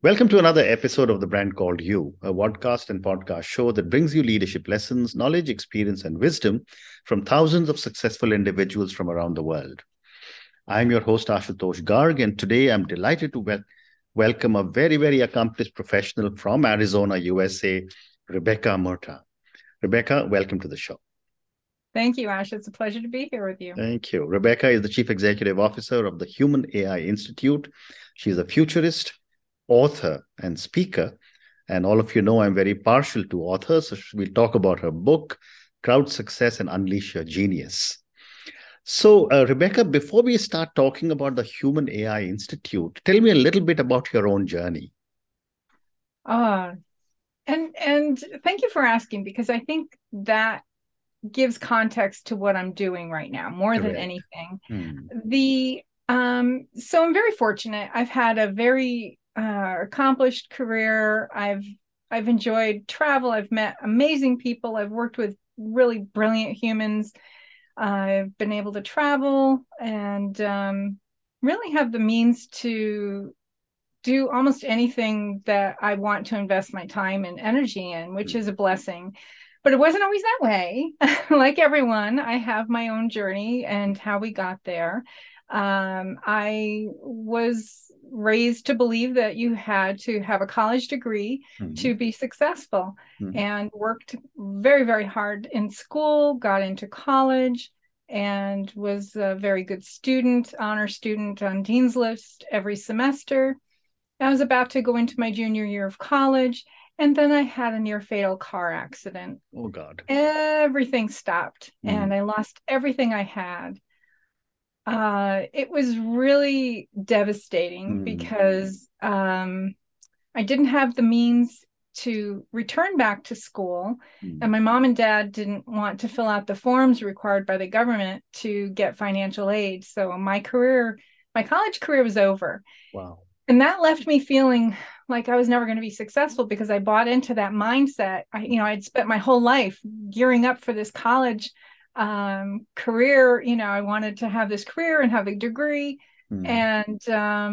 Welcome to another episode of The Brand Called You, a podcast and podcast show that brings you leadership lessons, knowledge, experience, and wisdom from thousands of successful individuals from around the world. I'm your host, Ashutosh Garg, and today I'm delighted to welcome a very, very accomplished professional from Arizona, USA, Rebecca Murtagh. Rebecca, welcome to the show. Thank you, Ash. It's a pleasure to be here with you. Thank you. Rebecca is the Chief Executive Officer of the Human AI Institute. She's a futurist, author, and speaker. And all of you know I'm very partial to authors. So we'll talk about her book, Crowd Success and Unleash Your Genius. So, Rebecca, before we start talking about the Human AI Institute, tell me a little bit about your own journey. And thank you for asking, because I think that gives context to what I'm doing right now more than Correct. anything. So I'm very fortunate. I've had a very accomplished career. I've enjoyed travel. I've met amazing people. I've worked with really brilliant humans. I've been able to travel and really have the means to do almost anything that I want to invest my time and energy in, which is a blessing. But it wasn't always that way. Like everyone, I have my own journey and how we got there. I was raised to believe that you had to have a college degree to be successful, and worked very, very hard in school, got into college, and was a very good student, honor student on Dean's List every semester. I was about to go into my junior year of college, and then I had a near fatal car accident. Oh, God. Everything stopped, and I lost everything I had. It was really devastating because I didn't have the means to return back to school, and my mom and dad didn't want to fill out the forms required by the government to get financial aid. So my college career was over. Wow. And that left me feeling like I was never going to be successful, because I bought into that mindset. I'd spent my whole life gearing up for this college career. I wanted to have this career and have a degree. And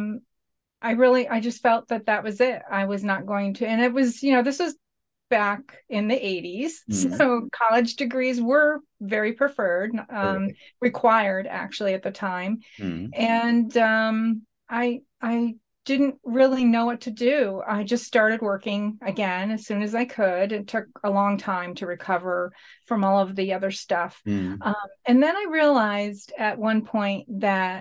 I just felt that was it. I was not going to. And it was, this was back in the 80s. So college degrees were very preferred, required actually at the time. And I didn't really know what to do. I just started working again as soon as I could. It took a long time to recover from all of the other stuff. And then I realized at one point that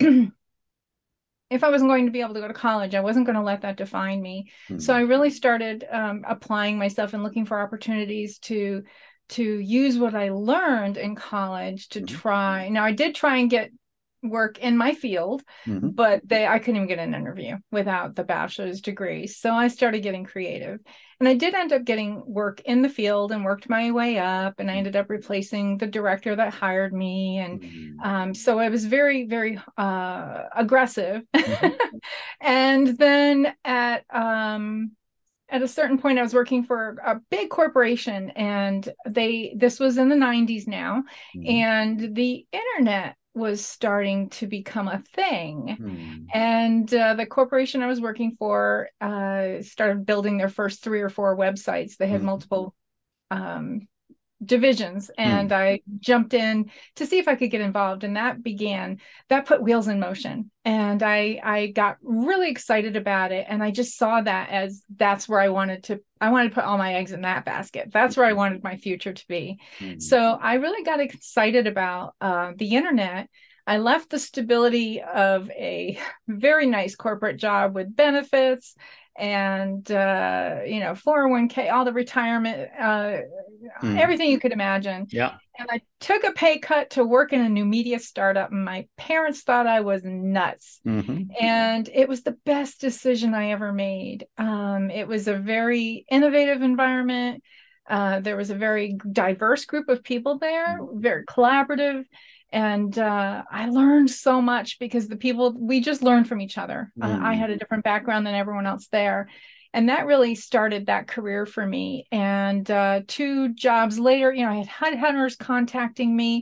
if I wasn't going to be able to go to college, I wasn't going to let that define me. So I really started applying myself and looking for opportunities to use what I learned in college to try. Now, I did try and get work in my field, but I couldn't even get an interview without the bachelor's degree. So I started getting creative, and I did end up getting work in the field and worked my way up, and I ended up replacing the director that hired me. And so I was very, very aggressive. And then at a certain point, I was working for a big corporation, and this was in the 90s now, and the internet was starting to become a thing. And the corporation I was working for started building their first 3 or 4 websites. They had multiple divisions, and I jumped in to see if I could get involved, and that put wheels in motion, and I got really excited about it. And I just saw that as that's where I wanted to put all my eggs in that basket. That's where I wanted my future to be. So I really got excited about the internet. I left the stability of a very nice corporate job with benefits and 401k, all the retirement, everything you could imagine. Yeah. And I took a pay cut to work in a new media startup, and my parents thought I was nuts. And it was the best decision I ever made. It was a very innovative environment. There was a very diverse group of people there, very collaborative. And I learned so much because we just learned from each other. I had a different background than everyone else there. And that really started that career for me. And 2 jobs later, I had headhunters contacting me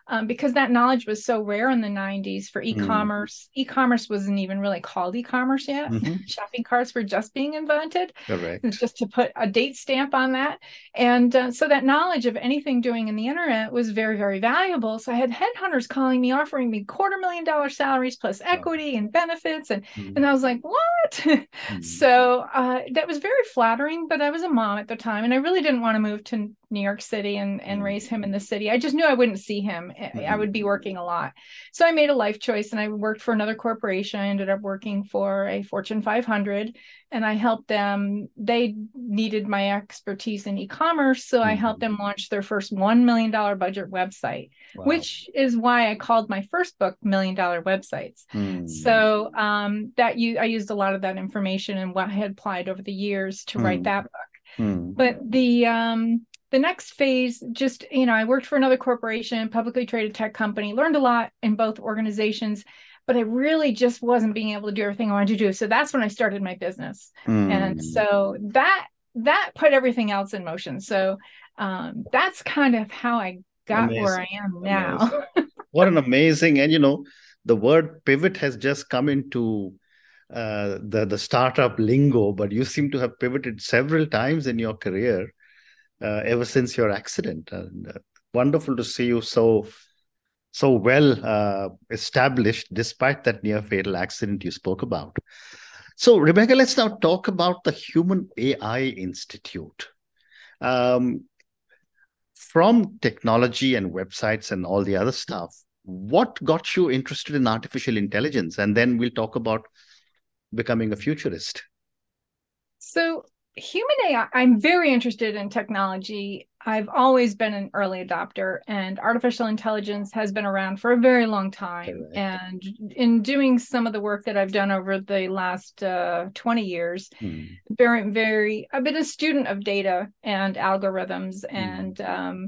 because that knowledge was so rare in the 90s for e-commerce. E-commerce wasn't even really called e-commerce yet. Shopping carts were just being invented. Correct. Just to put a date stamp on that. And so that knowledge of anything doing in the internet was very, very valuable. So I had headhunters calling me, offering me $250,000 salaries plus equity and benefits. And I was like, what? So that was very flattering, but I was a mom at the time, and I really didn't want to move to New York City and raise him in the city. I just knew I wouldn't see him. I would be working a lot. So I made a life choice, and I worked for another corporation. I ended up working for a Fortune 500, and I helped them. They needed my expertise in e-commerce. So I helped them launch their first $1 million budget website, which is why I called my first book $1 Million Websites. So I used a lot of that information and what I had applied over the years to write that book. But the next phase, just, I worked for another corporation, publicly traded tech company, learned a lot in both organizations, but I really just wasn't being able to do everything I wanted to do. So that's when I started my business. And so that put everything else in motion. So that's kind of how I got where I am now. What an amazing, and the word pivot has just come into the startup lingo, but you seem to have pivoted several times in your career ever since your accident. And wonderful to see you so well established despite that near fatal accident you spoke about. So, Rebecca, let's now talk about the Human AI Institute. From technology and websites and all the other stuff, what got you interested in artificial intelligence? And then we'll talk about becoming a futurist. So human AI, I'm very interested in technology. I've always been an early adopter, and artificial intelligence has been around for a very long time. Correct. And in doing some of the work that I've done over the last 20 years, I've been a student of data and algorithms, and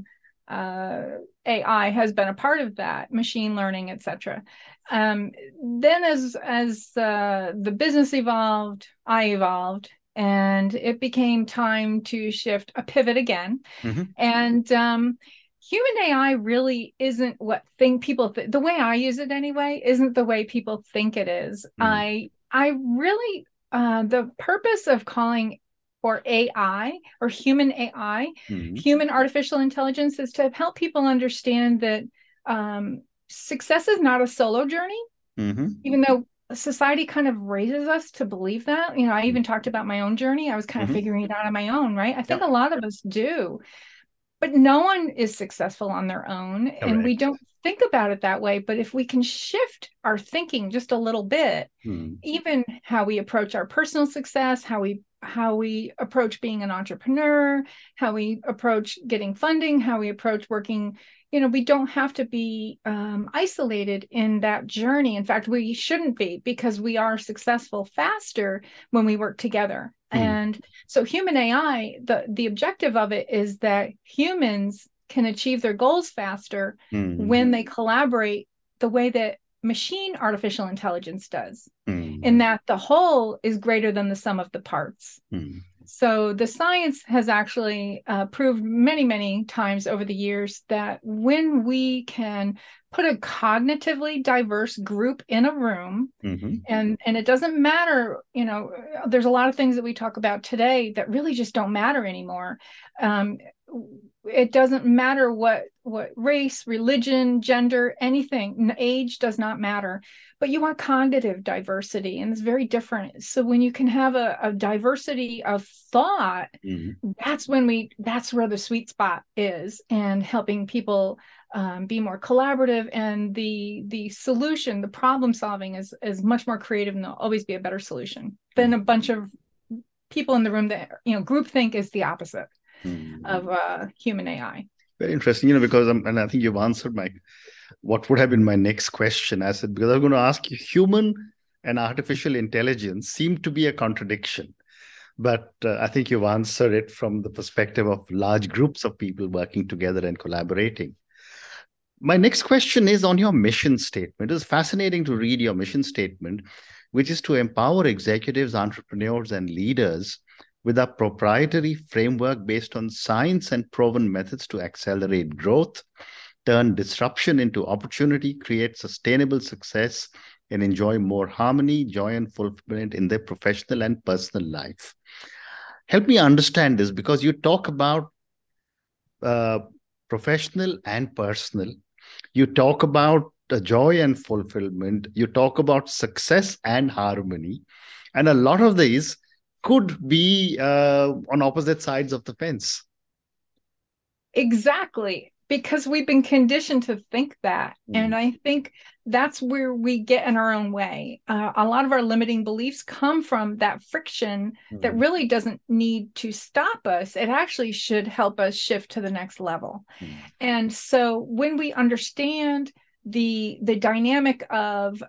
AI has been a part of that, machine learning, etc. Then as the business evolved, I evolved, and it became time to pivot again. And human AI really isn't what people think. The way I use it anyway isn't the way people think it is. I really, the purpose of calling for AI or human AI, human artificial intelligence, is to help people understand that success is not a solo journey, even though society kind of raises us to believe that. I even talked about my own journey. I was kind of figuring it out on my own, right? I think a lot of us do, but no one is successful on their own. Correct. And we don't think about it that way. But if we can shift our thinking just a little bit, even how we approach our personal success, how we approach being an entrepreneur, how we approach getting funding, how we approach working, we don't have to be isolated in that journey. In fact, we shouldn't be, because we are successful faster when we work together. And so human AI, the objective of it is that humans can achieve their goals faster when they collaborate the way that machine artificial intelligence does, in that the whole is greater than the sum of the parts. So the science has actually proved many, many times over the years that when we can put a cognitively diverse group in a room, and it doesn't matter, there's a lot of things that we talk about today that really just don't matter anymore. It doesn't matter what race, religion, gender, anything, age does not matter, but you want cognitive diversity, and it's very different. So when you can have a diversity of thought, that's where the sweet spot is, and helping people be more collaborative, and the solution, the problem solving is much more creative, and there'll always be a better solution than a bunch of people in the room that, groupthink is the opposite of human AI. Very interesting, because and I think you've answered what would have been my next question. I said, because I'm going to ask you, human and artificial intelligence seem to be a contradiction, but I think you've answered it from the perspective of large groups of people working together and collaborating. My next question is on your mission statement. It is fascinating to read your mission statement, which is to empower executives, entrepreneurs, and leaders with a proprietary framework based on science and proven methods to accelerate growth, turn disruption into opportunity, create sustainable success, and enjoy more harmony, joy, and fulfillment in their professional and personal life. Help me understand this, because you talk about professional and personal. You talk about joy and fulfillment. You talk about success and harmony. And a lot of these could be on opposite sides of the fence. Exactly. Because we've been conditioned to think that. And I think that's where we get in our own way. A lot of our limiting beliefs come from that friction that really doesn't need to stop us. It actually should help us shift to the next level. And so when we understand the dynamic of,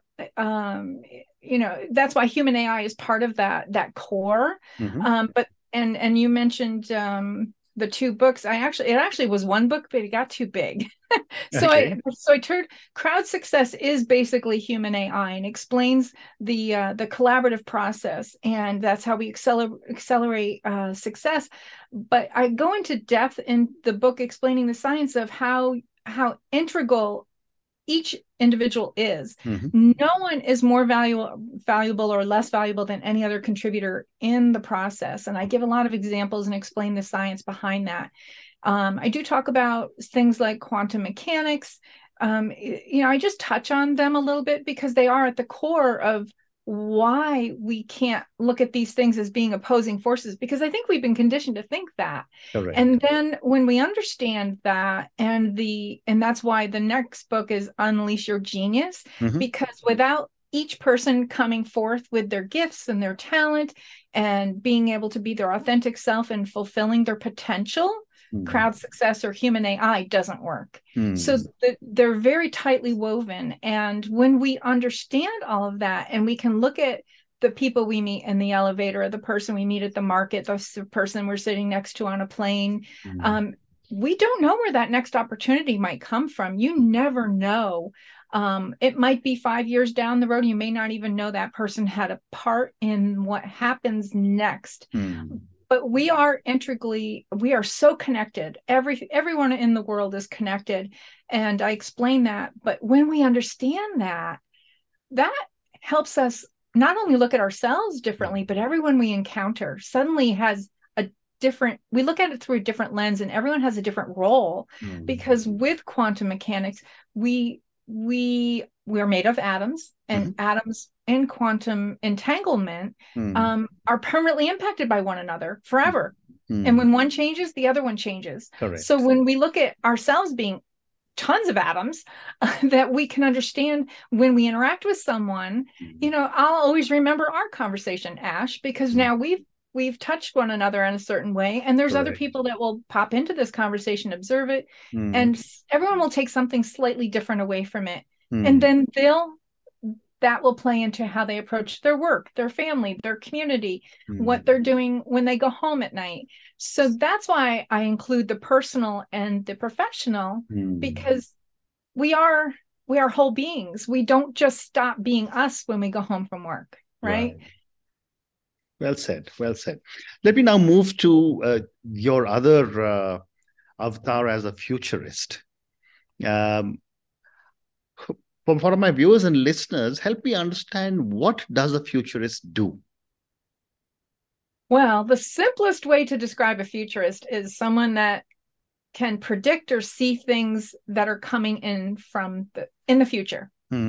that's why human AI is part of that core. But you mentioned the two books. It actually was one book, but it got too big. So I turned Crowd Success is basically human AI and explains the collaborative process, and that's how we accelerate success. But I go into depth in the book explaining the science of how integral each individual is. No one is more valuable or less valuable than any other contributor in the process. And I give a lot of examples and explain the science behind that. I do talk about things like quantum mechanics. I just touch on them a little bit because they are at the core of why we can't look at these things as being opposing forces, because I think we've been conditioned to think that. Correct. And then when we understand that, and that's why the next book is Unleash Your Genius, because without each person coming forth with their gifts and their talent and being able to be their authentic self and fulfilling their potential, crowd success or human AI doesn't work. So they're very tightly woven. And when we understand all of that, and we can look at the people we meet in the elevator, or the person we meet at the market, the person we're sitting next to on a plane, we don't know where that next opportunity might come from. You never know. It might be 5 years down the road. You may not even know that person had a part in what happens next. But we are so connected. Everyone in the world is connected. And I explain that. But when we understand that helps us not only look at ourselves differently, but everyone we encounter suddenly has we look at it through a different lens, and everyone has a different role. Because with quantum mechanics, we're made of atoms, and atoms in quantum entanglement are permanently impacted by one another forever. And when one changes, the other one changes. Correct. So when we look at ourselves being tons of atoms, that we can understand when we interact with someone, I'll always remember our conversation, Ash, because now we've touched one another in a certain way, and there's other people that will pop into this conversation, observe it, and everyone will take something slightly different away from it. And then that will play into how they approach their work, their family, their community, what they're doing when they go home at night. So that's why I include the personal and the professional, because we are whole beings. We don't just stop being us when we go home from work, right? Well said. Well said. Let me now move to your other avatar as a futurist. For my viewers and listeners, help me understand, what does a futurist do? Well, the simplest way to describe a futurist is someone that can predict or see things that are coming in in the future.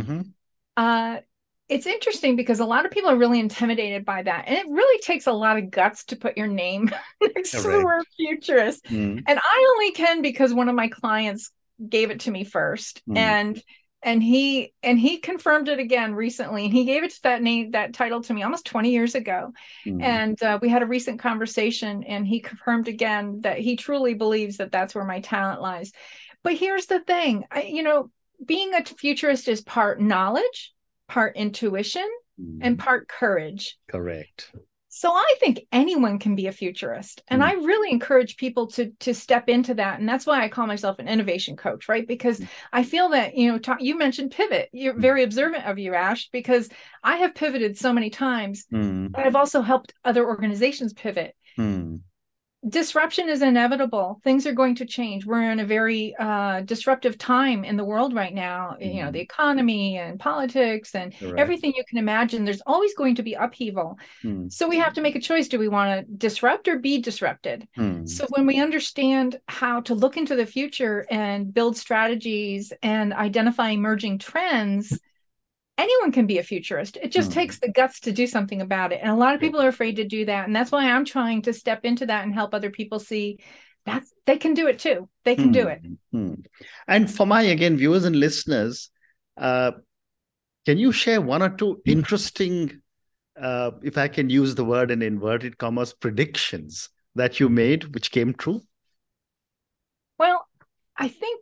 It's interesting because a lot of people are really intimidated by that. And it really takes a lot of guts to put your name next to the word futurist. And I only can because one of my clients gave it to me first. And he confirmed it again recently. And he gave it that title to me almost 20 years ago. And we had a recent conversation, and he confirmed again that he truly believes that that's where my talent lies. But here's the thing, being a futurist is part knowledge, part intuition, and part courage. Correct. So I think anyone can be a futurist. And I really encourage people to step into that. And that's why I call myself an innovation coach, right? Because I feel that, you mentioned pivot. You're very observant of you, Ash, because I have pivoted so many times, but I've also helped other organizations pivot. disruption is inevitable. Things are going to change. We're in a very disruptive time in the world right now. You know, the economy and politics and everything you can imagine. There's always going to be upheaval. So we have to make a choice. Do we want to disrupt or be disrupted? So when we understand how to look into the future and build strategies and identify emerging trends, anyone can be a futurist. It just takes the guts to do something about it. And a lot of people are afraid to do that. And that's why I'm trying to step into that and help other people see that they can do it too. They can do it. And for my, again, viewers and listeners, can you share one or two interesting, if I can use the word in inverted commas, predictions that you made, which came true? Well, I think,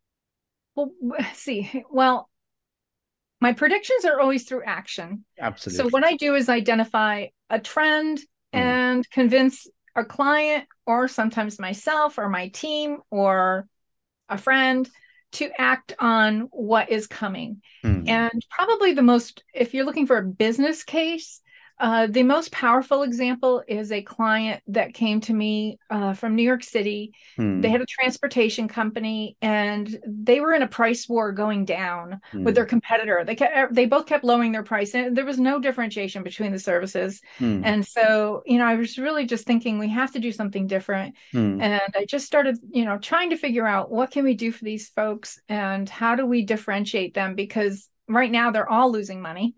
my predictions are always through action. Absolutely. So what I do is identify a trend and convince a client, or sometimes myself or my team or a friend, to act on what is coming. And probably if you're looking for a business case, the most powerful example is a client that came to me from New York City. They had a transportation company, and they were in a price war going down with their competitor. They both kept lowering their price, and there was no differentiation between the services. And so, I was really just thinking we have to do something different. And I just started, trying to figure out what can we do for these folks and how do we differentiate them, because right now they're all losing money.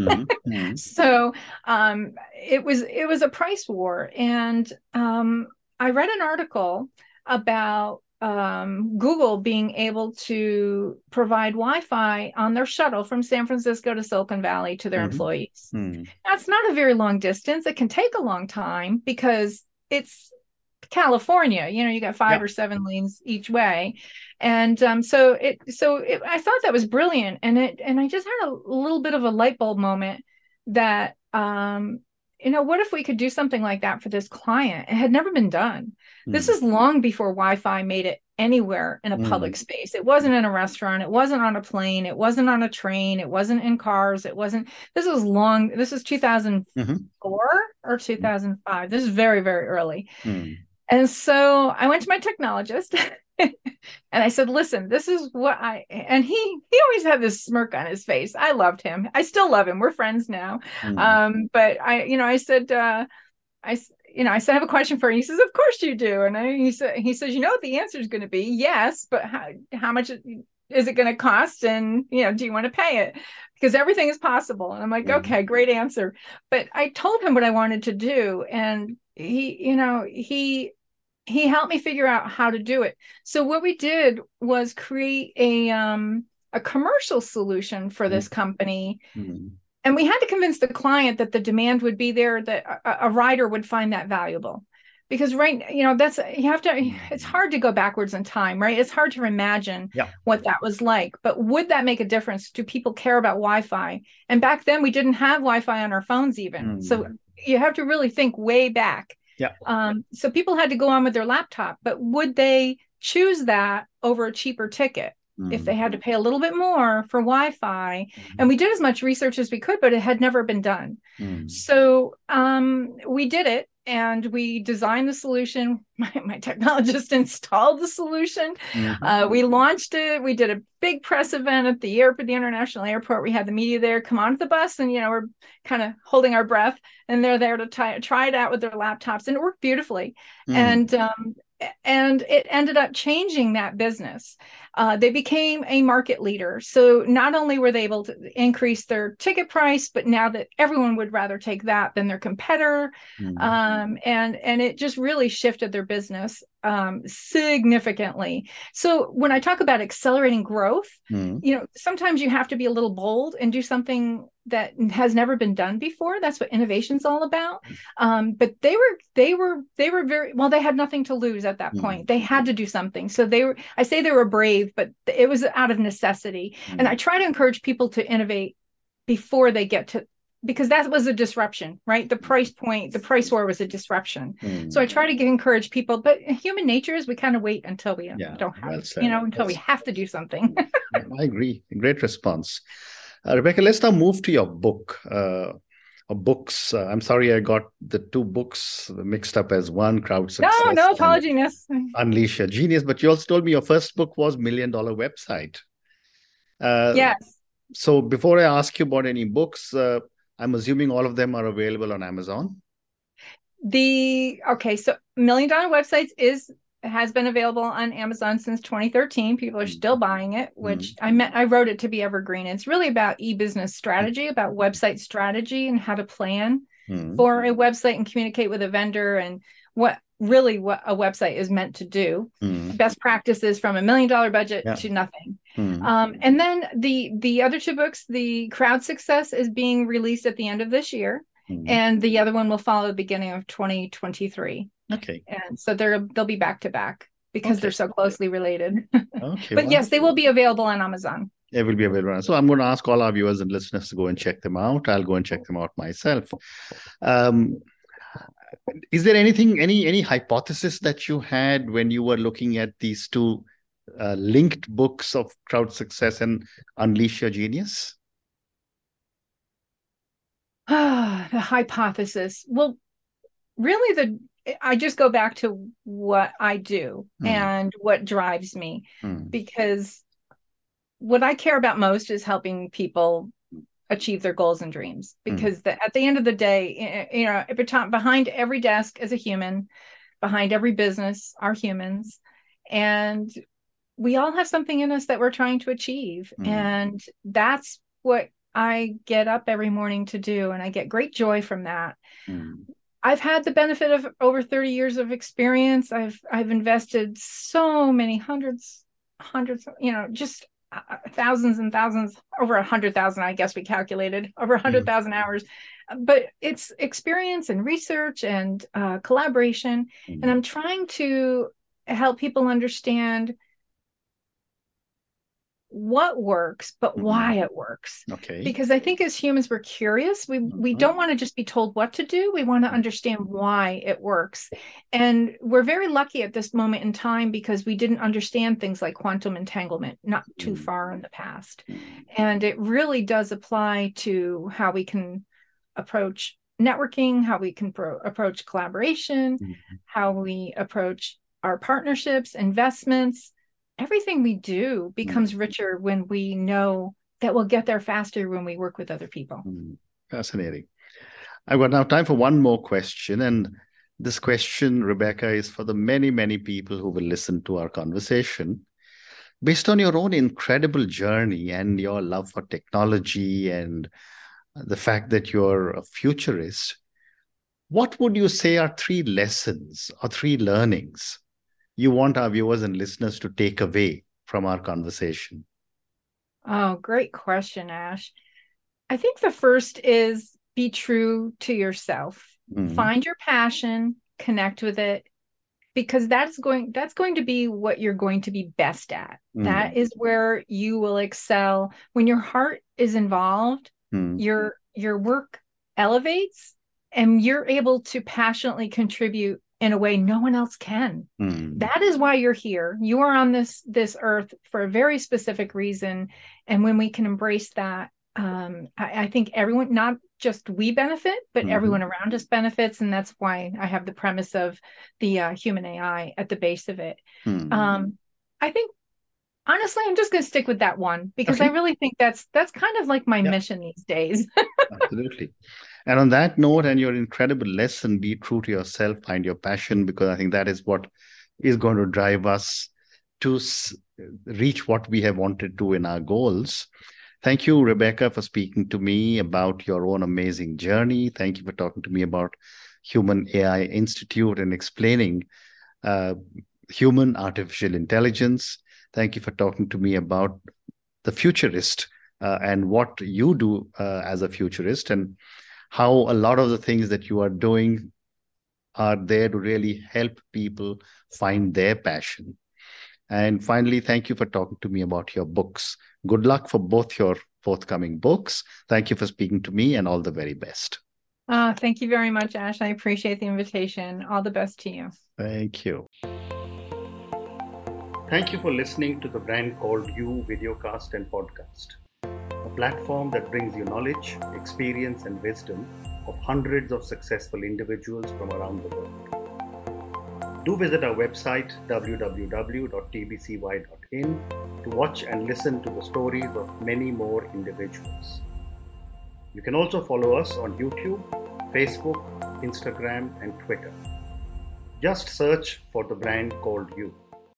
So it was a price war. And I read an article about Google being able to provide Wi-Fi on their shuttle from San Francisco to Silicon Valley to their employees. That's not a very long distance. It can take a long time because it's California, you got 5 or 7 lanes each way. And I thought that was brilliant. And I just had a little bit of a light bulb moment that, what if we could do something like that for this client? It had never been done. This is long before Wi-Fi made it anywhere in a public space. It wasn't in a restaurant. It wasn't on a plane. It wasn't on a train. It wasn't in cars. This is 2004 or 2005. This is very, very early. And so I went to my technologist and I said, listen, this is what and he always had this smirk on his face. I loved him. I still love him. We're friends now. But I said, I have a question for you. He says, of course you do. And he says, what the answer is going to be? Yes, but how much is it going to cost? And, do you want to pay it? Because everything is possible. And I'm like, okay, great answer. But I told him what I wanted to do. And he helped me figure out how to do it. So what we did was create a commercial solution for this company. And we had to convince the client that the demand would be there, that a rider would find that valuable. Because it's hard to go backwards in time, right? It's hard to imagine what that was like. But would that make a difference? Do people care about Wi-Fi? And back then we didn't have Wi-Fi on our phones even. So you have to really think way back. So people had to go on with their laptop, but would they choose that over a cheaper ticket if they had to pay a little bit more for Wi-Fi? And we did as much research as we could, but it had never been done. So we did it. And we designed the solution. My technologist installed the solution. We launched it. We did a big press event at the airport, the international airport. We had the media there come onto the bus, and we're kind of holding our breath. And they're there to try it out with their laptops, and it worked beautifully. And it ended up changing that business. They became a market leader. So not only were they able to increase their ticket price, but now that everyone would rather take that than their competitor. And it just really shifted their business significantly. So when I talk about accelerating growth, sometimes you have to be a little bold and do something that has never been done before. That's what innovation's all about. But they were very, well, they had nothing to lose at that point. They had to do something. So I say they were brave, but it was out of necessity. And I try to encourage people to innovate before they get to, because that was a disruption, right? The price war was a disruption. So I try to encourage people, but human nature is we kind of wait until we don't have, until we have to do something. I agree. Great response. Rebecca, let's now move to your book. or books. I'm sorry, I got the two books mixed up as one, Crowd Success. No apologies. Unleash Your Genius. But you also told me your first book was $1 Million Website. Yes. So before I ask you about any books, I'm assuming all of them are available on Amazon. So $1 Million Websites has been available on Amazon since 2013. People are still buying it, which I wrote it to be evergreen. It's really about e-business strategy, about website strategy and how to plan for a website and communicate with a vendor and what a website is meant to do. Best practices from $1 million budget to nothing. And then the other two books, the Crowd Success is being released at the end of this year. And the other one will follow the beginning of 2023. Okay. And so they'll be back to back because they're so closely related. Okay. But yes, they will be available on Amazon. They will be available. So I'm going to ask all our viewers and listeners to go and check them out. I'll go and check them out myself. Is there any hypothesis that you had when you were looking at these two linked books of Crowd Success and Unleash Your Genius? The hypothesis. Well, really I just go back to what I do and what drives me, because what I care about most is helping people achieve their goals and dreams, because at the end of the day, behind every desk is a human, behind every business are humans, and we all have something in us that we're trying to achieve. And that's what I get up every morning to do. And I get great joy from that. I've had the benefit of over 30 years of experience. I've invested so many hundreds, just thousands and thousands, over 100,000, I guess we calculated, over 100,000 hours. But it's experience and research and collaboration. And I'm trying to help people understand what works, but why it works. Okay. Because I think as humans, we're curious. We don't want to just be told what to do. We want to understand why it works. And we're very lucky at this moment in time because we didn't understand things like quantum entanglement not too far in the past. And it really does apply to how we can approach networking, how we can approach collaboration, how we approach our partnerships, investments. Everything we do becomes richer when we know that we'll get there faster when we work with other people. Fascinating. I've got now time for one more question. And this question, Rebecca, is for the many, many people who will listen to our conversation. Based on your own incredible journey and your love for technology and the fact that you're a futurist, what would you say are 3 lessons or 3 learnings you want our viewers and listeners to take away from our conversation? Oh, great question, Ash. I think the first is be true to yourself. Find your passion, connect with it, because that's going to be what you're going to be best at. That is where you will excel. When your heart is involved, your work elevates and you're able to passionately contribute in a way no one else can. That is why you're here. You are on this earth for a very specific reason. And when we can embrace that, I think everyone, not just we benefit, but everyone around us benefits. And that's why I have the premise of the human AI at the base of it. I think, honestly, I'm just going to stick with that one because I really think that's kind of like my mission these days. Absolutely. And on that note, and your incredible lesson, be true to yourself, find your passion, because I think that is what is going to drive us to reach what we have wanted to in our goals. Thank you, Rebecca, for speaking to me about your own amazing journey. Thank you for talking to me about Human AI Institute and explaining human artificial intelligence. Thank you for talking to me about the futurist and what you do as a futurist, and how a lot of the things that you are doing are there to really help people find their passion. And finally, thank you for talking to me about your books. Good luck for both your forthcoming books. Thank you for speaking to me, and all the very best. Thank you very much, Ash. I appreciate the invitation. All the best to you. Thank you. Thank you for listening to the Brand Called You videocast and podcast, a platform that brings you knowledge, experience, and wisdom of hundreds of successful individuals from around the world. Do visit our website www.tbcy.in to watch and listen to the stories of many more individuals. You can also follow us on YouTube, Facebook, Instagram, and Twitter. Just search for the brand called You.